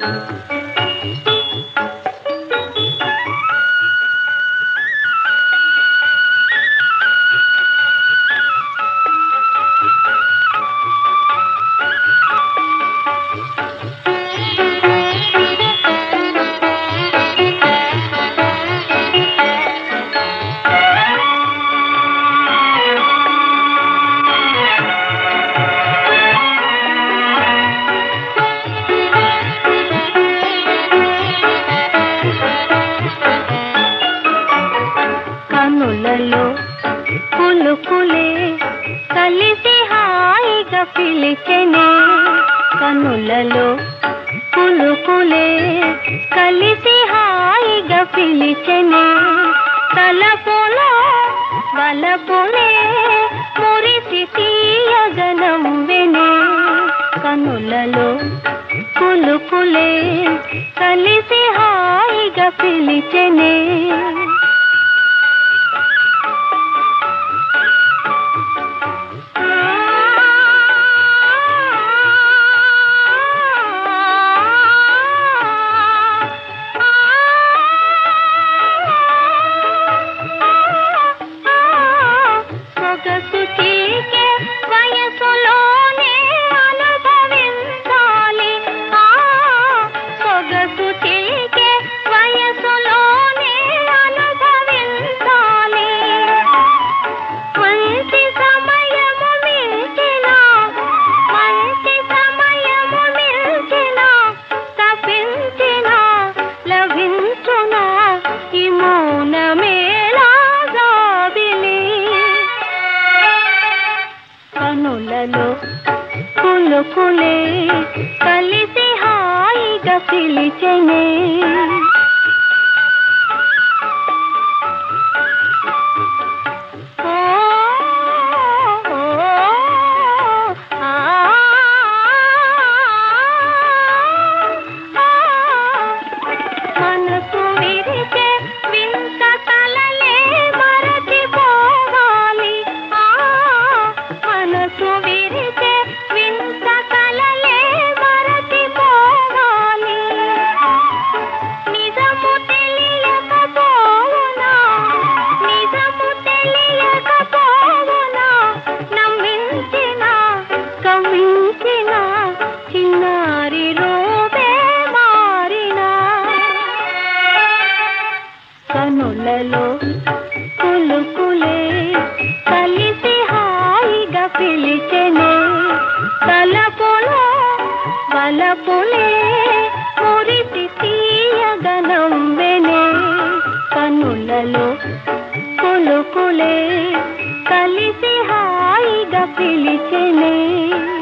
కనులలో కులుకులే కలిసి హాయిగా పిలిచెనే, కనులలో కులుకులే కలిసి హాయిగా పిలిచెనే, తలపులో వలపులే మురిసి తీయగనం వినే, కనులలో కులుకులే కలిసి హాయిగా పిలిచెనే. కనులలో కులుకులే కలిసి హాయిగా పిలిచెనే. మనసు విరిచే వింత కలలే మరచిపోవాలి, మనసు విరిచే వింత కలలే మరచిపోవాలి, నిజము తెలియకపోవునా, నిజము తెలియకపోవునా, నమ్మించిన కమ్మించిన చిన్నారి రూపే మారినా, కనులలో కులుకులే కలిసి హాయిగా పిలిచెనే, తలపులో వలపులే మురిసి తీయగనం వినే, కనులలో కులుకులే కలిసి హాయిగా పిలిచెనే.